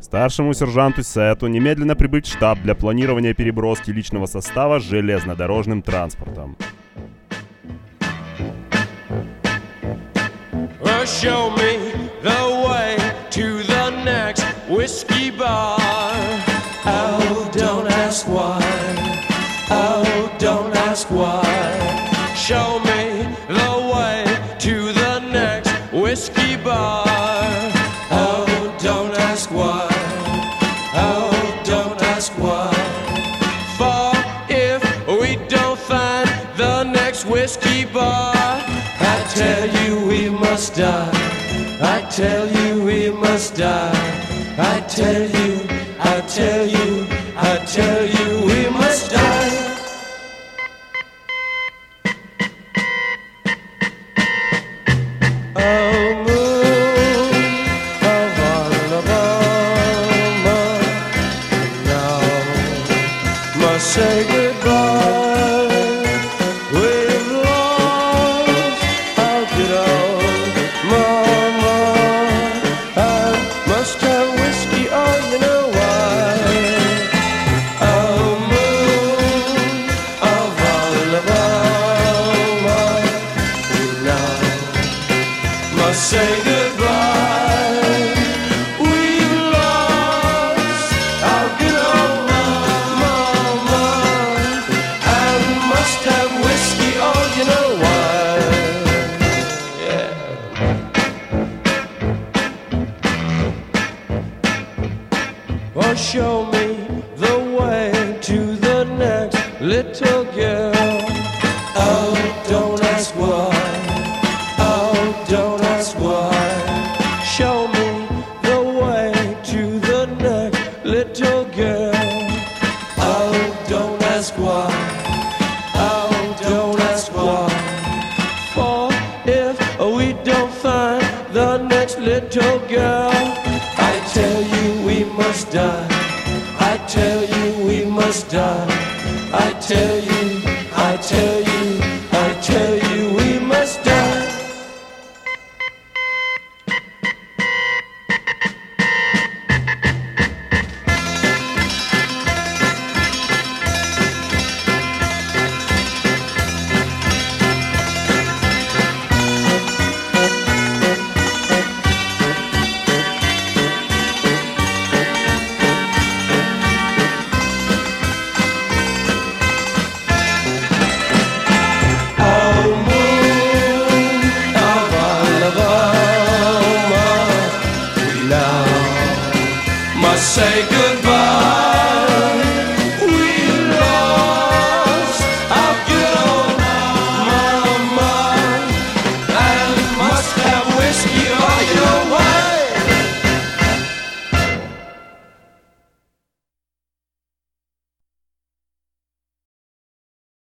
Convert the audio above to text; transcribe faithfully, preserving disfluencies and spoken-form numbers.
Старшему сержанту Сету немедленно прибыть в штаб для планирования переброски личного состава железнодорожным транспортом. Show me the way to the next whiskey bar. Oh, don't ask why. Oh, don't ask why. Show me the way to the next whiskey bar. Oh, don't ask why. Oh, don't ask why. For if we don't find the next whiskey bar, I tell you we must die. I tell you we must die. I tell you, I tell you, I tell you we must die. Oh, moon of Alabama, now must say goodbye. Say goodbye. We've lost our good old mama, and must have whiskey. Oh, you know why? Yeah. Oh, show me the way to the next little girl. Oh, don't ask why. Don't ask why. Show me the way to the next little girl. Oh, don't ask why. Oh, don't ask why. For if we don't find the next little girl, I tell you we must die. I tell you we must die. I tell you, I tell you, I tell you we must die. Say goodbye.